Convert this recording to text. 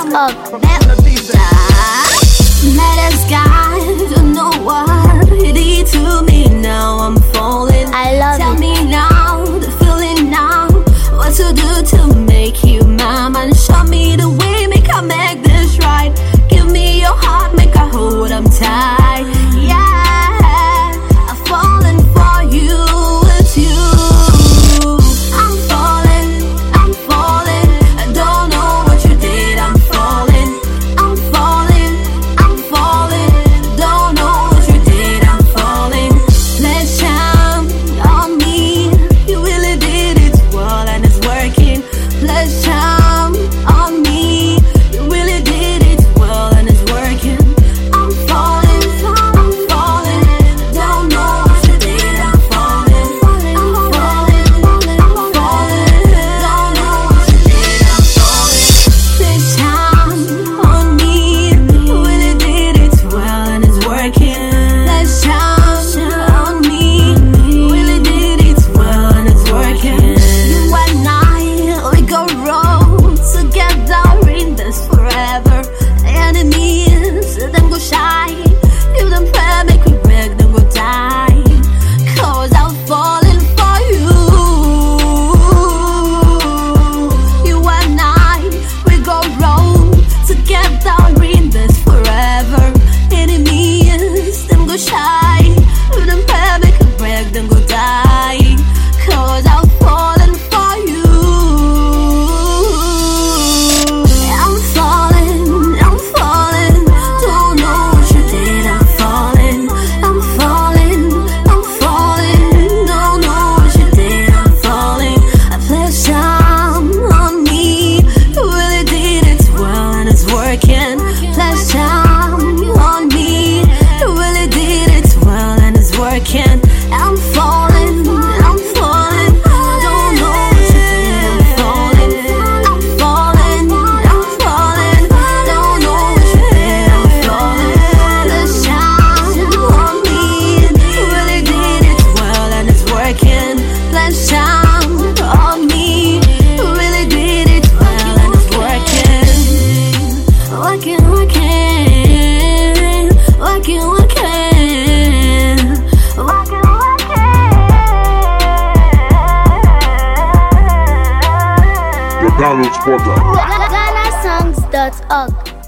Met as guy, don't know what he did to me. Now I'm falling. I love Tell it. me now, the feeling now, what to do to make you mine. And show me the way, make I make this right. Give me your heart, make I hold 'em tight. Yeah, I'm falling for you, it's you. I'm falling, I'm falling. I don't know what you did, I'm falling. I'm falling, I'm falling. Don't know what you did, I'm falling. Let's shine on me. You really did it well and it's working. Let's shine on me. You really did it well and it's working. I'm falling, I'm falling. Don't know what you did, I'm falling. I'm falling, I'm falling. Don't know what you did, I'm falling. Let's shine on me. You really did it well and it's working. Let's shine on me. You really did it well and it's working. You and I, we go roll together in this forever. Enemies, them go shy. You them pray, make we break, them go die. 'Cause I'm falling for you. You and I, we go roll together in this forever. Enemies, them go shy. You them pray, make we break, them go die. 'Cause I'm falling for you. I'm falling, I'm falling. Don't know what you did, I'm falling. I'm falling, I'm falling. Don't know what you did, I'm falling. I place time on me. You really did it well and it's working. Place time on me. You really did it well and it's working. I'm falling, I'm falling. Don't know what you did, I'm falling. I'm falling, I'm falling. Don't know what you did, I'm falling. Let's shine on me. You really did it well and it's working. Let's shine on me. You really did it well and it's working. Working, working, working, working, working, working. The download spotter. GhanaSongs.org.